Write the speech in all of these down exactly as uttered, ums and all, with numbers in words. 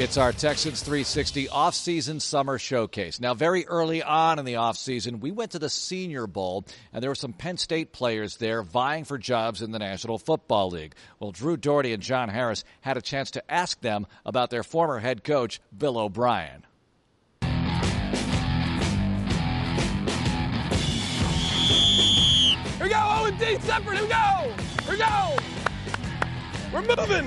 It's our Texans three sixty off-season summer showcase. Now, very early on in the off-season, we went to the Senior Bowl, and there were some Penn State players there vying for jobs in the National Football League. Well, Drew Doherty and John Harris had a chance to ask them about their former head coach, Bill O'Brien. Here we go, O and D separate, here we go! Here we go! We're moving!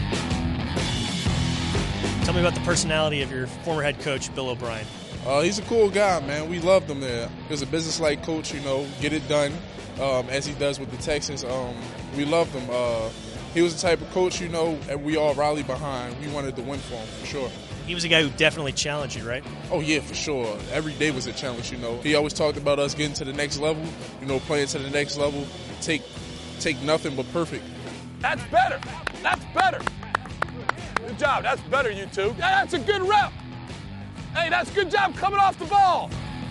Tell me about the personality of your former head coach, Bill O'Brien. Uh, he's a cool guy, man. We loved him there. He was a business-like coach, you know, get it done, um, as he does with the Texans. Um, we loved him. Uh, he was the type of coach, you know, and we all rallied behind. We wanted to win for him, for sure. He was a guy who definitely challenged you, right? Oh, yeah, for sure. Every day was a challenge, you know. He always talked about us getting to the next level, you know, playing to the next level, take, take nothing but perfect. That's better. That's better. Good job. That's better, you two. Yeah, that's a good rep. Hey, that's a good job coming off the ball.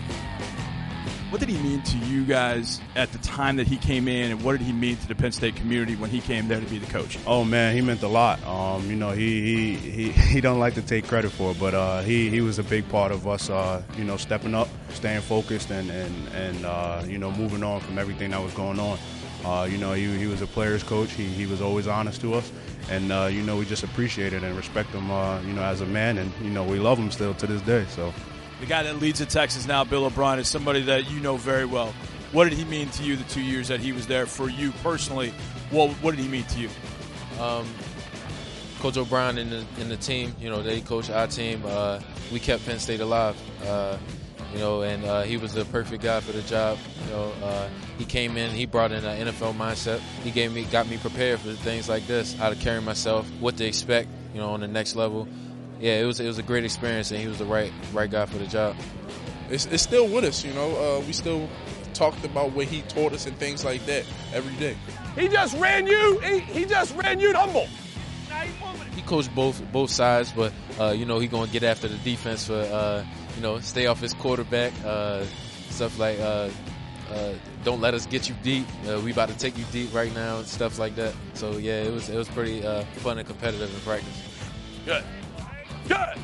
What did he mean to you guys at the time that he came in, and what did he mean to the Penn State community when he came there to be the coach? Oh man, he meant a lot. Um, you know, he he he, he don't like to take credit for it, but uh, he he was a big part of us. Uh, you know, stepping up, staying focused, and and and uh, you know, moving on from everything that was going on. Uh, you know, he he was a player's coach. He he was always honest to us, and uh, you know, we just appreciate it and respect him. Uh, you know, as a man, and you know, we love him still to this day. So. The guy that leads the Texans now, Bill O'Brien, is somebody that you know very well. What did he mean to you the two years that he was there for you personally? What what did he mean to you? Um, Coach O'Brien and the, and the team, you know, they coached our team. Uh, we kept Penn State alive, uh, you know, and uh, he was the perfect guy for the job. You know, uh, he came in, he brought in an N F L mindset. He gave me, got me prepared for things like this, how to carry myself, what to expect, you know, on the next level. Yeah, it was it was a great experience, and he was the right right guy for the job. It's, it's still with us, you know. Uh, we still talked about what he taught us and things like that every day. He just ran you. He, he just ran you humble. He coached both both sides, but uh, you know, he gonna get after the defense for uh, you know, stay off his quarterback, uh, stuff like uh, uh, don't let us get you deep. Uh, we about to take you deep right now and stuff like that. So yeah, it was it was pretty uh, fun and competitive in practice. Good. Good.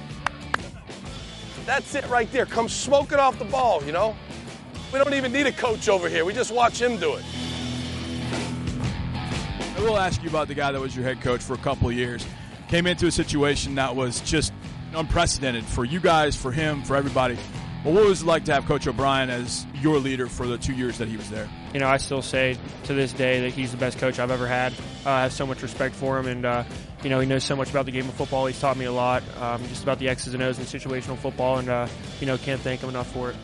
That's it right there. Come smoking off the ball, you know? We don't even need a coach over here. We just watch him do it. I will ask you about the guy that was your head coach for a couple of years. Came into a situation that was just unprecedented for you guys, for him, for everybody. Well, what was it like to have Coach O'Brien as your leader for the two years that he was there? You know, I still say to this day that he's the best coach I've ever had. Uh, I have so much respect for him, and, uh, you know, he knows so much about the game of football. He's taught me a lot, um, just about the X's and O's and situational football, and, uh, you know, can't thank him enough for it.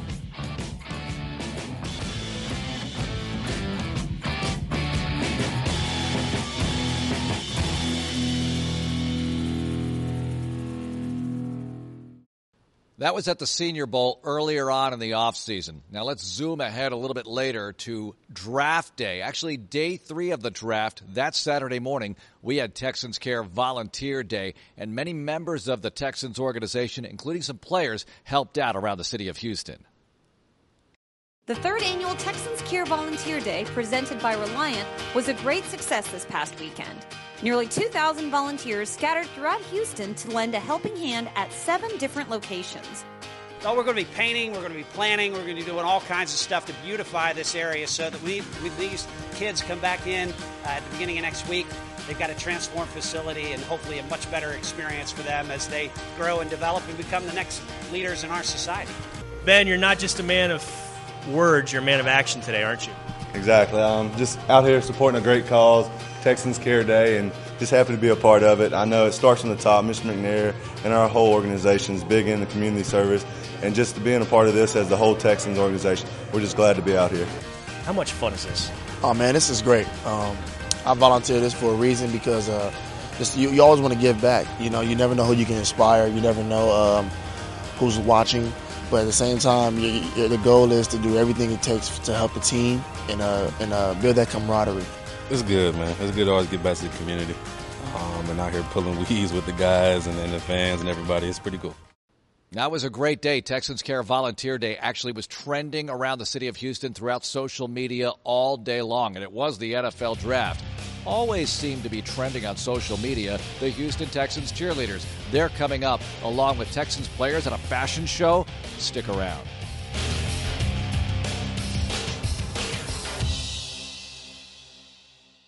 That was at the Senior Bowl earlier on in the offseason. Now let's zoom ahead a little bit later to draft day. Actually, day three of the draft, that Saturday morning, we had Texans Care Volunteer Day, and many members of the Texans organization, including some players, helped out around the city of Houston. The third annual Texans Care Volunteer Day, presented by Reliant, was a great success this past weekend. Nearly two thousand volunteers scattered throughout Houston to lend a helping hand at seven different locations. So we're going to be painting, we're going to be planning, we're going to be doing all kinds of stuff to beautify this area so that we, when these kids come back in uh, at the beginning of next week, they've got a transformed facility and hopefully a much better experience for them as they grow and develop and become the next leaders in our society. Ben, you're not just a man of words, you're a man of action today, aren't you? Exactly. Um, just out here supporting a great cause, Texans Care Day, and just happy to be a part of it. I know it starts from the top. Mister McNair and our whole organization is big in the community service, and just being a part of this as the whole Texans organization, we're just glad to be out here. How much fun is this? Oh, man, this is great. Um, I volunteered this for a reason because uh, just, you, you always want to give back. You know, you never know who you can inspire. You never know um, who's watching. But at the same time, you, you, the goal is to do everything it takes to help the team and, uh, and uh, build that camaraderie. It's good, man. It's good to always get back to the community. Um, and out here pulling weeds with the guys and, and the fans and everybody. It's pretty cool. That was a great day. Texans Care Volunteer Day actually was trending around the city of Houston throughout social media all day long, and it was the N F L Draft. always seem to be trending on social media, the Houston Texans cheerleaders. They're coming up along with Texans players at a fashion show. Stick around.